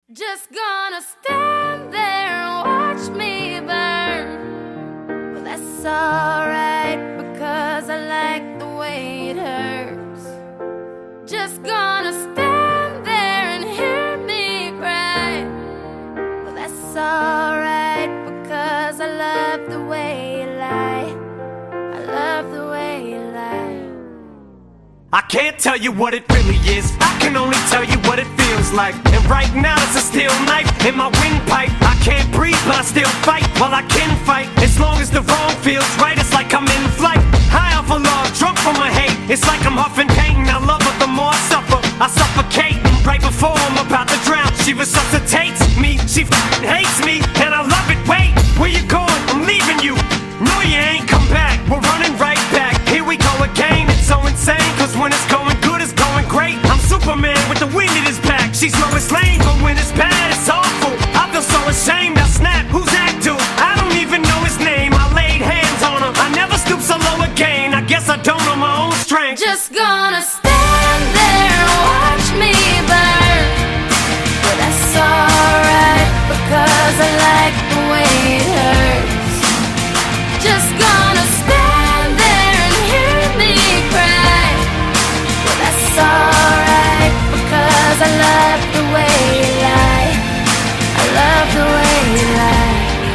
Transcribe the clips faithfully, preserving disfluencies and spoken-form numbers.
Just gonna stand there and watch me burn. Well, that's alright, because I like the way it hurts. Just gonna stand there and hear me cry. Well, that's alright, because I love the way you lie. I love the way you lie. I can't tell you what it really is, I can only tell you what it feels like. And right now it's a steel knife in my windpipe. I can't breathe but I still fight, while I can fight. As long as the wrong feels right, it's like I'm in flight. High off of love, drunk from my hate. It's like I'm huffing pain, I love her the more I suffer. I suffocate, right before I'm about to drown. She resuscitates me, she f***ing hates me, and I love it. Wait, where you going? I'm leaving you. No, you ain't come back, we're running right back. Here we go again, it's so insane, cause when it's going good, it's going great. I'm Superman with the wind in his back. She's Lois Lane, but when it's bad, it's awful. I feel so ashamed, I snap, who's that dude? I don't even know his name, I laid hands on him. I never stoop so low again, I guess I don't know my own strength. Just gonna stand there and watch me burn. But that's alright, because I like the way it hurts. Just gonna stand there and hear me cry. Well, that's alright, because I love the way you lie. I love the way you lie.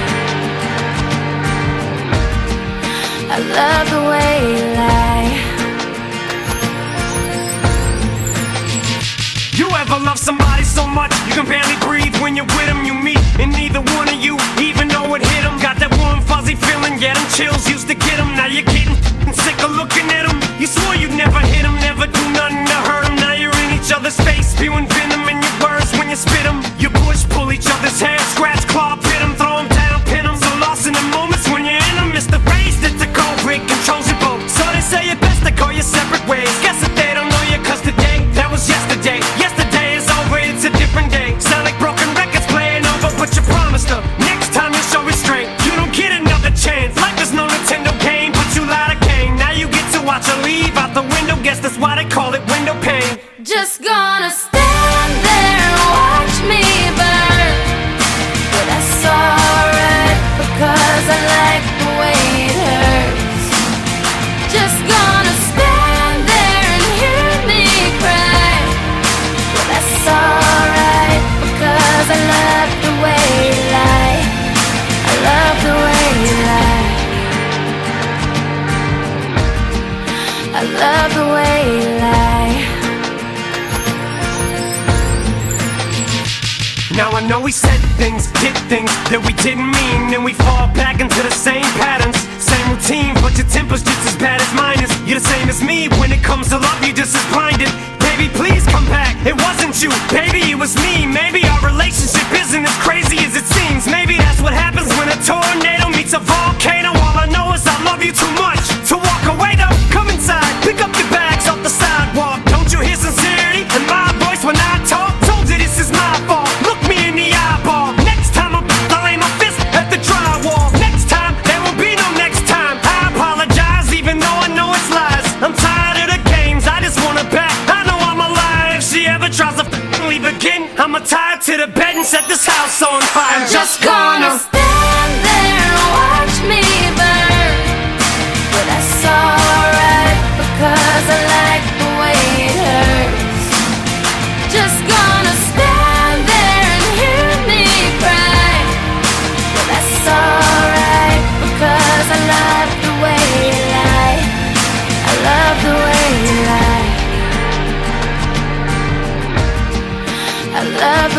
I love the way you lie. You ever love somebody so much you can barely breathe when you're with them? You meet and neither one of you even know it hit them. Got that warm fuzzy feeling, yeah, them chills used to get them. Now you're getting sick of looking at them. You swore you'd never hit them, never do nothing to hurt them. Now you're in each other's face, spewing venom in your words when you spit them. You push, pull each other's hair, scratch, claw, pit them, throw them down, pin them. So lost in the moments when you're in them, it's the race that's the cold break controls your boat. So they say it best to go your separate ways. Guess that they don't know you, cause today, that was yesterday. Yesterday is over, it's a different day. Sound like broken records playing over, but you promised her next time you'll show restraint. You don't get another chance, life is no Nintendo game, but you lied again. Now you get to watch her leave out the window, guess that's why they call it window pane. Just gonna stand there and watch me burn. But that's alright, because I like the way it hurts. Just gonna stand there and hear me cry. But that's alright, because I love the way you lie. I love the way you lie. I love the way you lie. Now I know we said things, did things that we didn't mean, and we fall back into the same patterns, same routine, but your temper's just as bad as mine is. You're the same as me, when it comes to love, you're just as blinded. Baby, please come back, it wasn't you, baby, it was me. Maybe our relationship isn't as crazy as it seems. Maybe that's what happens when a tornado meets a volcano. All I know is I love you too much to walk away though. Come inside, pick up your bags off the sidewalk. Don't you hear sincerity in my voice when I talk? Told you this is my fault, look me in the eyeball. Next time I'm I'll lay my fist at the drywall. Next time, there will be no next time. I apologize even though I know it's lies. I'm tired of the games, I just want her back. I know I'm alive, if she ever tries to f***ing leave again, I'ma tie her to the bed and set this house on fire. I'm just gonna stand there and watch me burn. But that's alright, because I like the way it hurts. Just gonna stand there and hear me cry. But that's alright, because I love the way you lie. I love the way you lie. I love